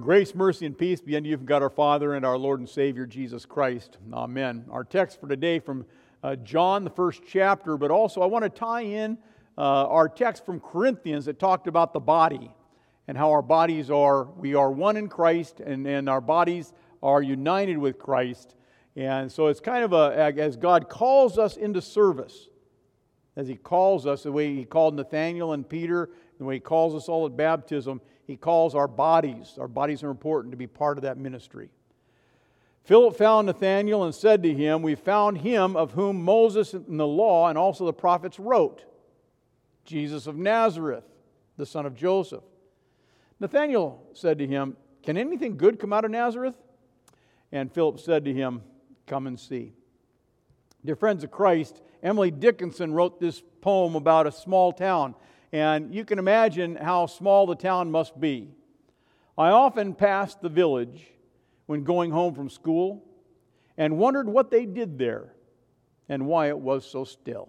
Grace, mercy, and peace be unto you from God our Father and our Lord and Savior Jesus Christ. Amen. Our text for today from John, the first chapter, but also I want to tie in our text from Corinthians that talked about the body and how our bodies we are one in Christ and our bodies are united with Christ. And so it's kind of as God calls us into service, as He calls us, the way He called Nathaniel and Peter, the way He calls us all at baptism, He calls our bodies. Our bodies are important to be part of that ministry. Philip found Nathanael and said to him, "We found him of whom Moses in the law and also the prophets wrote, Jesus of Nazareth, the son of Joseph." Nathanael said to him, "Can anything good come out of Nazareth?" And Philip said to him, "Come and see." Dear friends of Christ, Emily Dickinson wrote this poem about a small town. And you can imagine how small the town must be. I often passed the village when going home from school and wondered what they did there and why it was so still.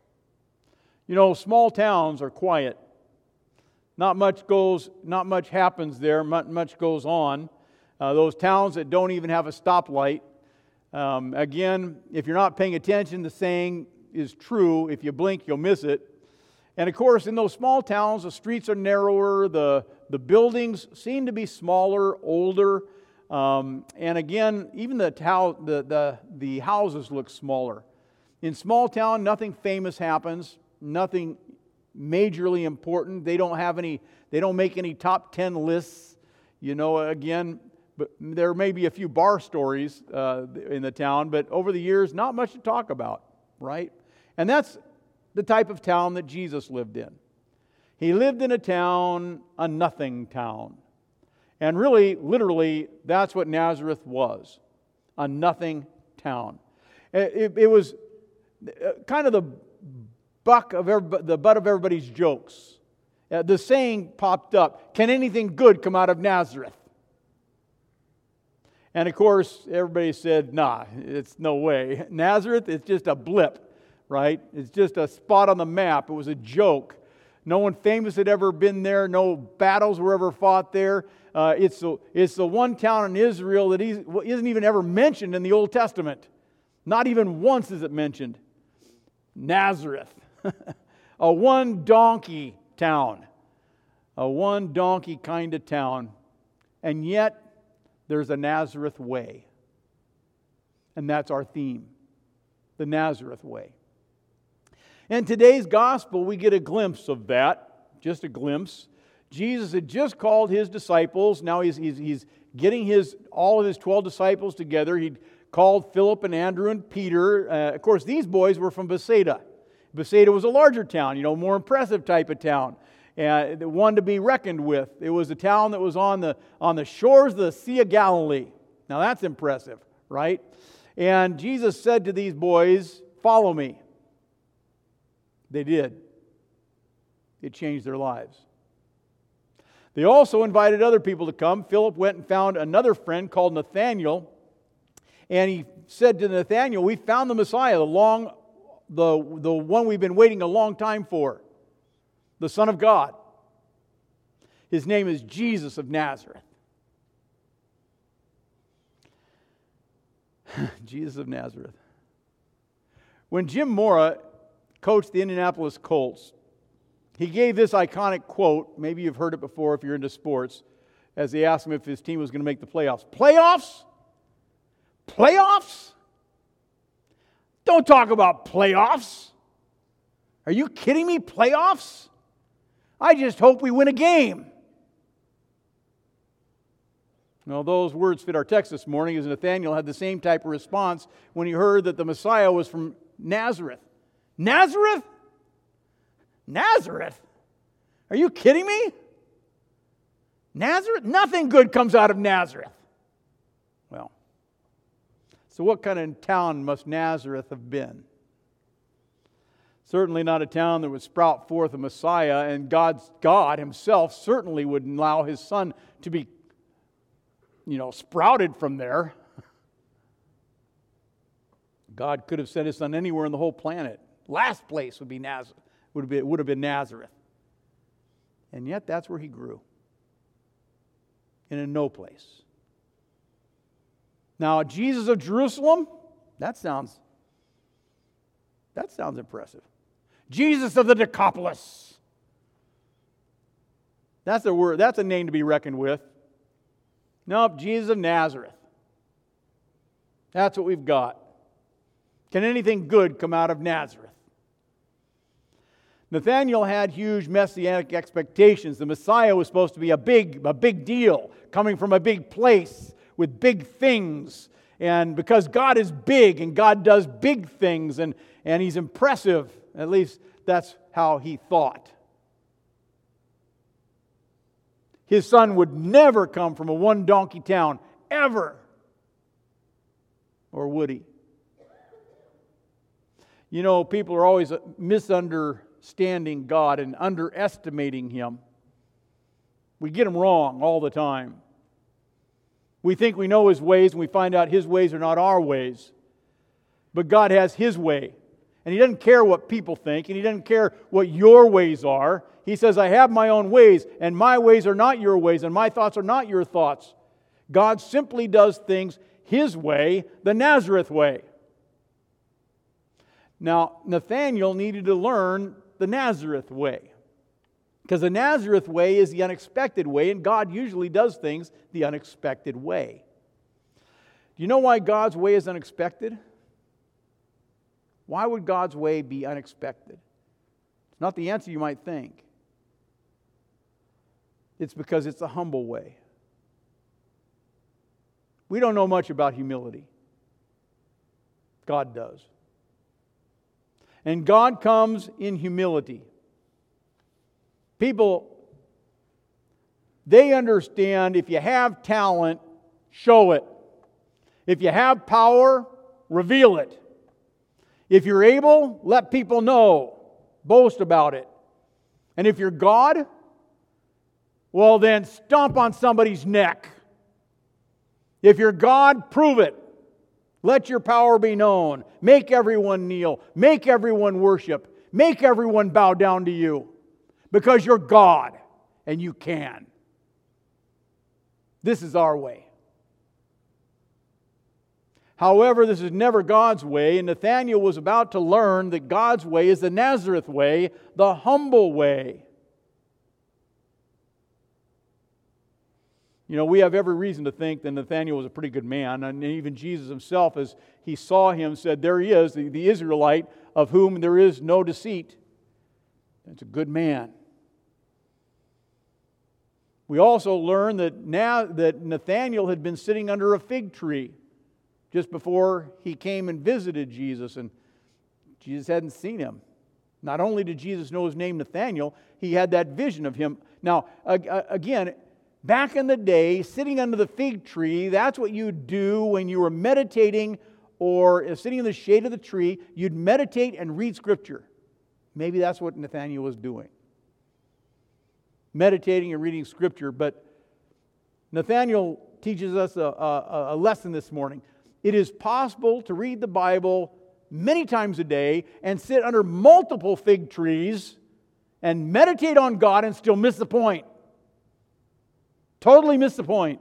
You know, small towns are quiet. Not much happens there, much goes on. Those towns that don't even have a stoplight. Again, if you're not paying attention, the saying is true. If you blink, you'll miss it. And of course, in those small towns, the streets are narrower, the buildings seem to be smaller, older, and again, even the houses look smaller. In small town, nothing famous happens, nothing majorly important. They don't make any top 10 lists, again, but there may be a few bar stories in the town, but over the years, not much to talk about, right? And that's the type of town that Jesus lived in. He lived in a nothing town. And really, literally, that's what Nazareth was, a nothing town. It was kind of the butt of everybody's jokes. The saying popped up, "Can anything good come out of Nazareth?" And of course, everybody said, "Nah, it's no way. Nazareth is just a blip. Right? It's just a spot on the map. It was a joke. No one famous had ever been there. No battles were ever fought there. It's the one town in Israel that isn't even ever mentioned in the Old Testament. Not even once is it mentioned. Nazareth. A one donkey town. A one donkey kind of town. And yet, there's a Nazareth way. And that's our theme. The Nazareth way. In today's gospel, we get a glimpse of that, just a glimpse. Jesus had just called His disciples. Now he's getting all of His 12 disciples together. He'd called Philip and Andrew and Peter. Of course, these boys were from Bethsaida. Bethsaida was a larger town, more impressive type of town, and one to be reckoned with. It was a town that was on the shores of the Sea of Galilee. Now that's impressive, right? And Jesus said to these boys, "Follow me." They did. It changed their lives. They also invited other people to come. Philip went and found another friend called Nathanael, and he said to Nathanael, "We found the Messiah, the one we've been waiting a long time for, the Son of God. His name is Jesus of Nazareth." Jesus of Nazareth. When Jim Mora coached the Indianapolis Colts, he gave this iconic quote. Maybe you've heard it before if you're into sports, as they asked him if his team was going to make the playoffs. "Playoffs? Playoffs? Don't talk about playoffs. Are you kidding me? Playoffs? I just hope we win a game." Well, those words fit our text this morning, as Nathanael had the same type of response when he heard that the Messiah was from Nazareth. Nazareth? Nazareth? Are you kidding me? Nazareth? Nothing good comes out of Nazareth. Well, so what kind of town must Nazareth have been? Certainly not a town that would sprout forth a Messiah, and God Himself certainly wouldn't allow His Son to be, sprouted from there. God could have sent His Son anywhere in the whole planet. Last place would be Nazareth. Would have been Nazareth. And yet that's where He grew. and in no place. Now, Jesus of Jerusalem, that sounds impressive. Jesus of the Decapolis. That's a word, that's a name to be reckoned with. Nope, Jesus of Nazareth. That's what we've got. Can anything good come out of Nazareth? Nathanael had huge messianic expectations. The Messiah was supposed to be a big deal, coming from a big place with big things. And because God is big and God does big things and He's impressive, at least that's how he thought. His son would never come from a one-donkey town, ever. Or would he? You know, people are always misunderstanding God and underestimating Him. We get Him wrong all the time. We think we know His ways, and we find out His ways are not our ways. But God has His way. And He doesn't care what people think, and He doesn't care what your ways are. He says, I have my own ways, and my ways are not your ways, and my thoughts are not your thoughts. God simply does things His way, the Nazareth way. Now, Nathanael needed to learn the Nazareth way. Because the Nazareth way is the unexpected way, and God usually does things the unexpected way. Do you know why God's way is unexpected? Why would God's way be unexpected? It's not the answer you might think. It's because it's a humble way. We don't know much about humility. God does. And God comes in humility. People, they understand if you have talent, show it. If you have power, reveal it. If you're able, let people know. Boast about it. And if you're God, well then stomp on somebody's neck. If you're God, prove it. Let your power be known. Make everyone kneel. Make everyone worship. Make everyone bow down to you. Because you're God and you can. This is our way. However, this is never God's way, and Nathanael was about to learn that God's way is the Nazareth way, the humble way. You know, we have every reason to think that Nathanael was a pretty good man, and even Jesus himself, as he saw him, said, there he is, the Israelite, of whom there is no deceit. It's a good man. We also learn that Nathanael had been sitting under a fig tree just before he came and visited Jesus, and Jesus hadn't seen him. Not only did Jesus know his name Nathanael, he had that vision of him. Now, again, back in the day, sitting under the fig tree, that's what you'd do when you were meditating or sitting in the shade of the tree. You'd meditate and read Scripture. Maybe that's what Nathanael was doing. Meditating and reading Scripture. But Nathanael teaches us a lesson this morning. It is possible to read the Bible many times a day and sit under multiple fig trees and meditate on God and still miss the point. Totally miss the point.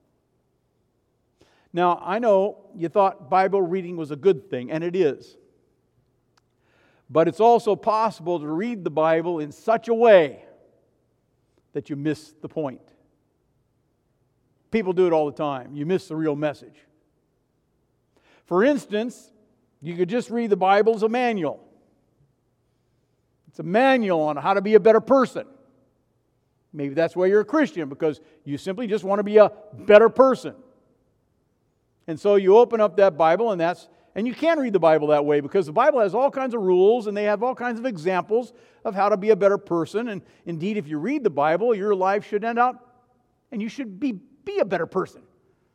Now, I know you thought Bible reading was a good thing, and it is. But it's also possible to read the Bible in such a way that you miss the point. People do it all the time. You miss the real message. For instance, you could just read the Bible as a manual. It's a manual on how to be a better person. Maybe that's why you're a Christian, because you simply just want to be a better person. And so you open up that Bible, and you can read the Bible that way, because the Bible has all kinds of rules, and they have all kinds of examples of how to be a better person. And indeed, if you read the Bible, your life should end out, and you should be a better person.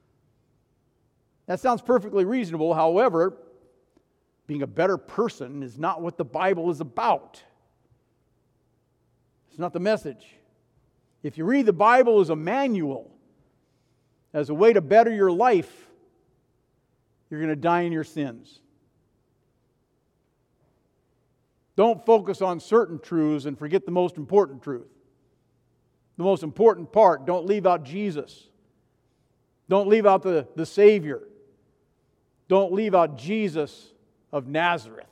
That sounds perfectly reasonable. However, being a better person is not what the Bible is about. It's not the message. If you read the Bible as a manual, as a way to better your life, you're going to die in your sins. Don't focus on certain truths and forget the most important truth. The most important part, don't leave out Jesus. Don't leave out the Savior. Don't leave out Jesus of Nazareth.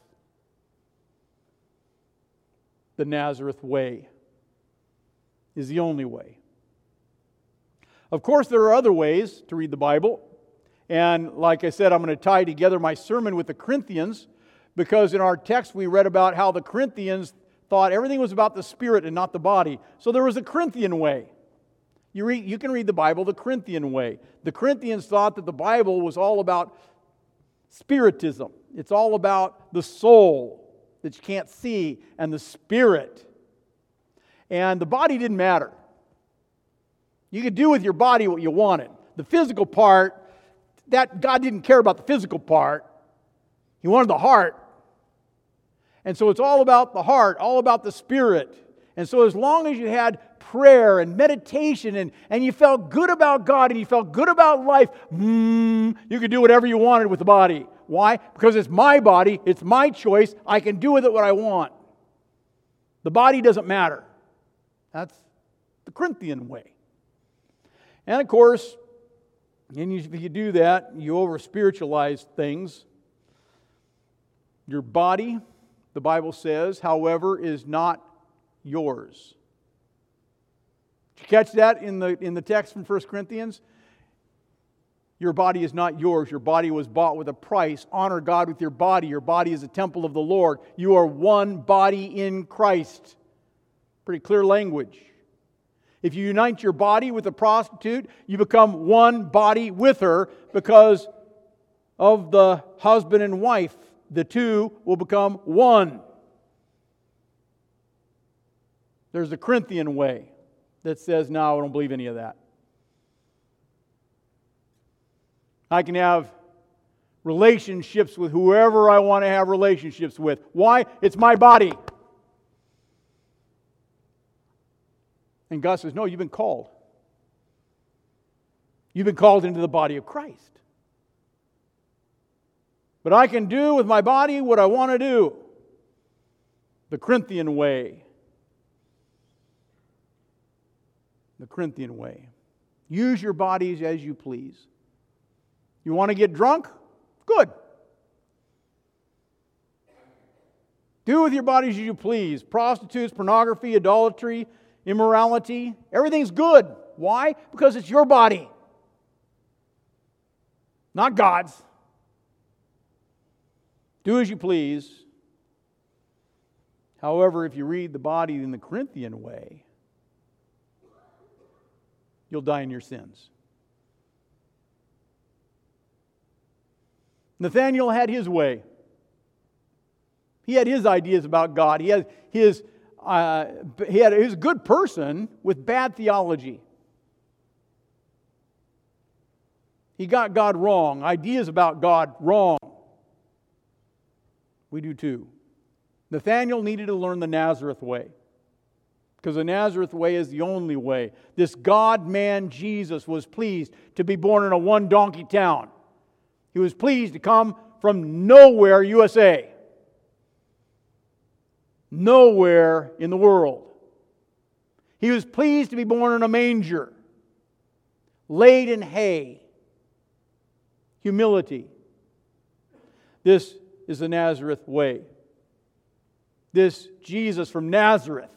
The Nazareth way is the only way. Of course, there are other ways to read the Bible. And like I said, I'm going to tie together my sermon with the Corinthians, because in our text we read about how the Corinthians thought everything was about the spirit and not the body. So there was a Corinthian way. You can read the Bible the Corinthian way. The Corinthians thought that the Bible was all about spiritism. It's all about the soul that you can't see and the spirit. And the body didn't matter. You could do with your body what you wanted. The physical part, that God didn't care about the physical part. He wanted the heart. And so it's all about the heart, all about the spirit. And so as long as you had prayer and meditation and you felt good about God and you felt good about life, you could do whatever you wanted with the body. Why? Because it's my body, it's my choice, I can do with it what I want. The body doesn't matter. That's the Corinthian way. And of course, if you do that, you over-spiritualize things. Your body, the Bible says, however, is not yours. Did you catch that in the text from 1 Corinthians? Your body is not yours. Your body was bought with a price. Honor God with your body. Your body is a temple of the Lord. You are one body in Christ. Pretty clear language. If you unite your body with a prostitute, you become one body with her because of the husband and wife. The two will become one. There's the Corinthian way that says, no, I don't believe any of that. I can have relationships with whoever I want to have relationships with. Why? It's my body. And God says, no, you've been called. You've been called into the body of Christ. But I can do with my body what I want to do. The Corinthian way. The Corinthian way. Use your bodies as you please. You want to get drunk? Good. Do with your bodies as you please. Prostitutes, pornography, idolatry, immorality, everything's good. Why? Because it's your body, not God's. Do as you please. However, if you read the body in the Corinthian way, you'll die in your sins. Nathanael had his way. He had his ideas about God. He was a good person with bad theology. He got God wrong, ideas about God wrong. We do too. Nathanael needed to learn the Nazareth way, because the Nazareth way is the only way. This God-man Jesus was pleased to be born in a one-donkey town. He was pleased to come from nowhere, USA. Nowhere in the world. He was pleased to be born in a manger, laid in hay. Humility. This is the Nazareth way. This Jesus from Nazareth.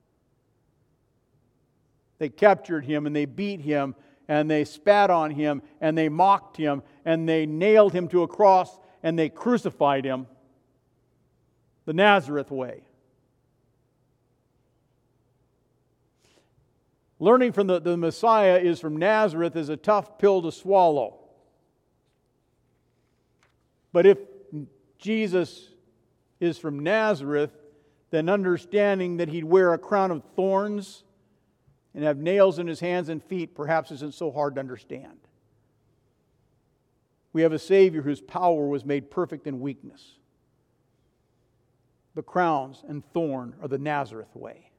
They captured him and they beat him and they spat on him and they mocked him and they nailed him to a cross and they crucified him. The Nazareth way. Learning from the Messiah is from Nazareth is a tough pill to swallow. But if Jesus is from Nazareth, then understanding that he'd wear a crown of thorns and have nails in his hands and feet perhaps isn't so hard to understand. We have a Savior whose power was made perfect in weakness. The crowns and thorn are the Nazareth way.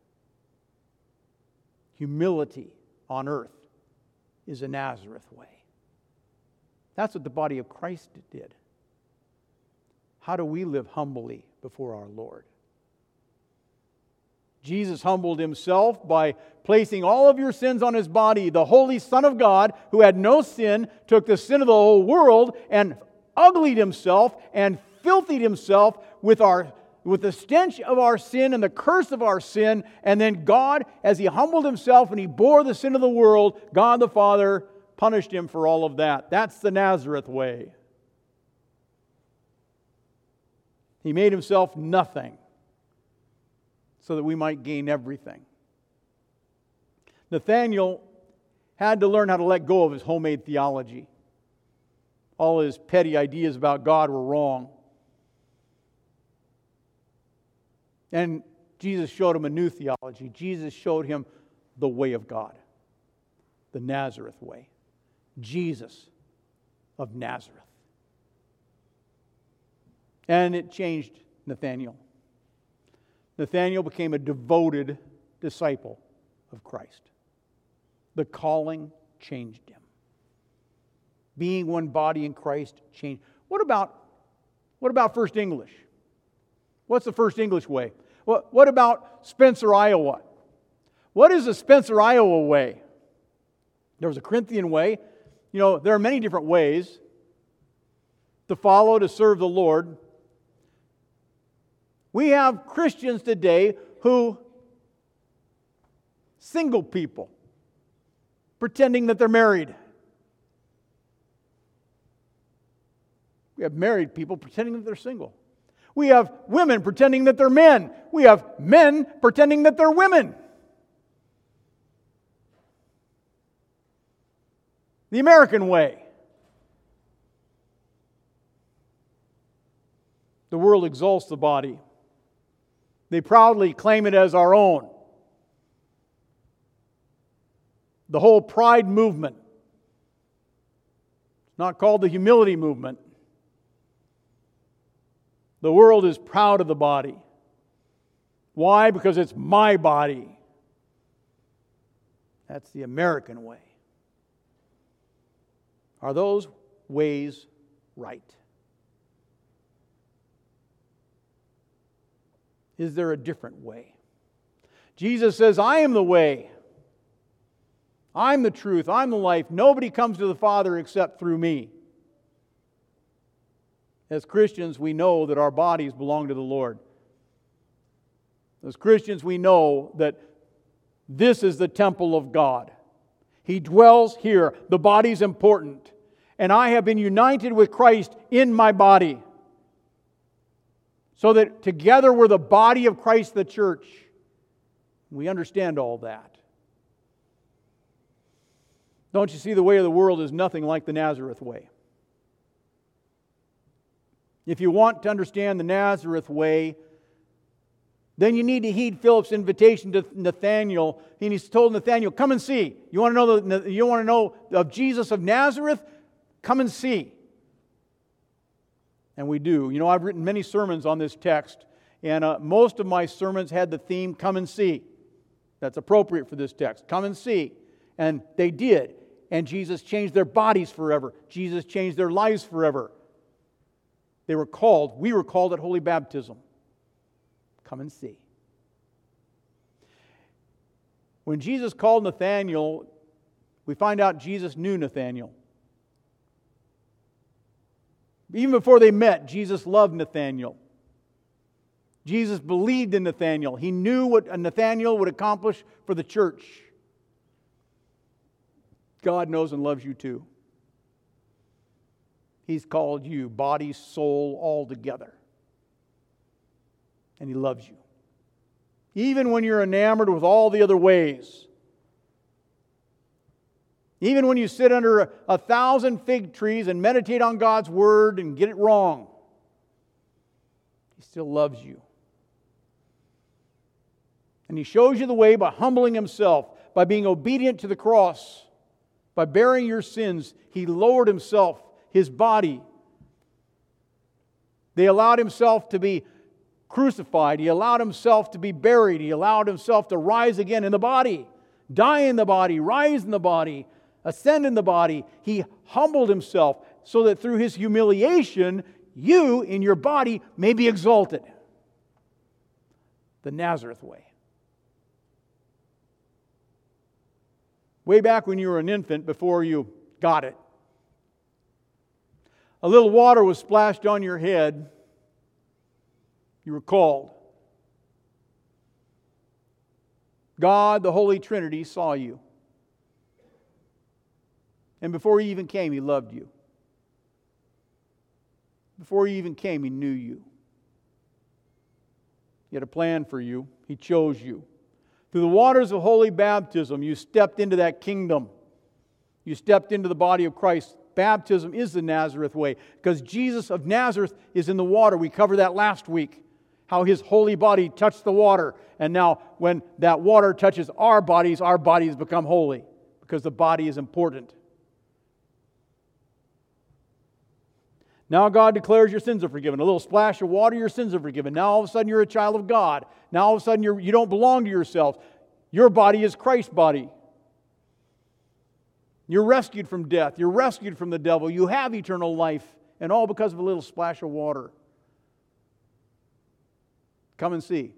Humility on earth is a Nazareth way. That's what the body of Christ did. How do we live humbly before our Lord? Jesus humbled himself by placing all of your sins on his body. The Holy Son of God, who had no sin, took the sin of the whole world and uglied himself and filthied himself with the stench of our sin and the curse of our sin. And then God, as he humbled himself and he bore the sin of the world, God the Father punished him for all of that. That's the Nazareth way. He made himself nothing so that we might gain everything. Nathanael had to learn how to let go of his homemade theology. All his petty ideas about God were wrong. And Jesus showed him a new theology. Jesus showed him the way of God, the Nazareth way. Jesus of Nazareth. And it changed Nathanael. Nathanael became a devoted disciple of Christ. The calling changed him. Being one body in Christ changed. What about First English? What's the First English way? What about Spencer, Iowa? What is the Spencer, Iowa way? There was a Corinthian way. You know, there are many different ways to follow, to serve the Lord. We have Christians today single people, pretending that they're married. We have married people pretending that they're single. We have women pretending that they're men. We have men pretending that they're women. The American way. The world exalts the body. They proudly claim it as our own. The whole pride movement. It's not called the humility movement. The world is proud of the body. Why? Because it's my body. That's the American way. Are those ways right? Is there a different way? Jesus says, I am the way. I'm the truth. I'm the life. Nobody comes to the Father except through me. As Christians, we know that our bodies belong to the Lord. As Christians, we know that this is the temple of God. He dwells here. The body's important. And I have been united with Christ in my body. So that together we're the body of Christ, the church. We understand all that. Don't you see, the way of the world is nothing like the Nazareth way. If you want to understand the Nazareth way, then you need to heed Philip's invitation to Nathanael. And he's told Nathanael, come and see. You want to know of Jesus of Nazareth? Come and see. And we do. You know, I've written many sermons on this text, and most of my sermons had the theme, come and see. That's appropriate for this text. Come and see. And they did. And Jesus changed their bodies forever. Jesus changed their lives forever. We were called at holy baptism. Come and see. When Jesus called Nathanael, we find out Jesus knew Nathanael. Even before they met, Jesus loved Nathanael. Jesus believed in Nathanael. He knew what Nathanael would accomplish for the church. God knows and loves you too. He's called you, body, soul, all together. And He loves you. Even when you're enamored with all the other ways. Even when you sit under 1,000 fig trees and meditate on God's Word and get it wrong. He still loves you. And He shows you the way by humbling Himself, by being obedient to the cross, by bearing your sins. He lowered Himself, His body. They allowed Himself to be crucified. He allowed Himself to be buried. He allowed Himself to rise again in the body, die in the body, rise in the body, ascend in the body. He humbled Himself so that through His humiliation, you in your body may be exalted. The Nazareth way. way back when you were an infant before you got it. A little water was splashed on your head. You were called. God, the Holy Trinity, saw you. And before you even came, He loved you. Before you even came, He knew you. He had a plan for you. He chose you. Through the waters of holy baptism, you stepped into that kingdom. You stepped into the body of Christ. Baptism is the Nazareth way because Jesus of Nazareth is in the water. We covered that last week, how His holy body touched the water. And now when that water touches our bodies become holy because the body is important. Now God declares your sins are forgiven. A little splash of water, your sins are forgiven. Now all of a sudden you're a child of God. Now all of a sudden you don't belong to yourself. Your body is Christ's body. You're rescued from death. You're rescued from the devil. You have eternal life. And all because of a little splash of water. Come and see.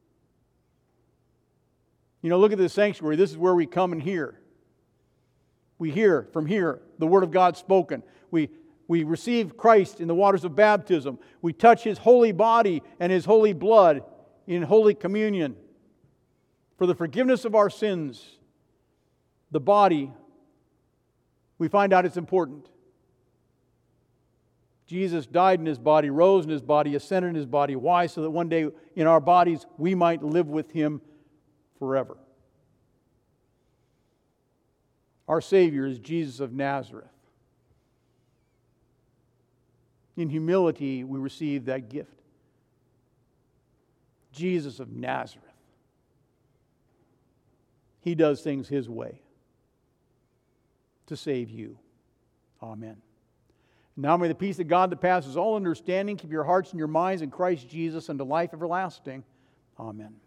You know, look at this sanctuary. This is where we come and hear. We hear from here the Word of God spoken. We receive Christ in the waters of baptism. We touch His holy body and His holy blood in Holy Communion. For the forgiveness of our sins, the body, we find out it's important. Jesus died in His body, rose in His body, ascended in His body. Why? So that one day in our bodies we might live with Him forever. Our Savior is Jesus of Nazareth. In humility, we receive that gift. Jesus of Nazareth. He does things His way to save you. Amen. Now may the peace of God that passes all understanding keep your hearts and your minds in Christ Jesus unto life everlasting. Amen.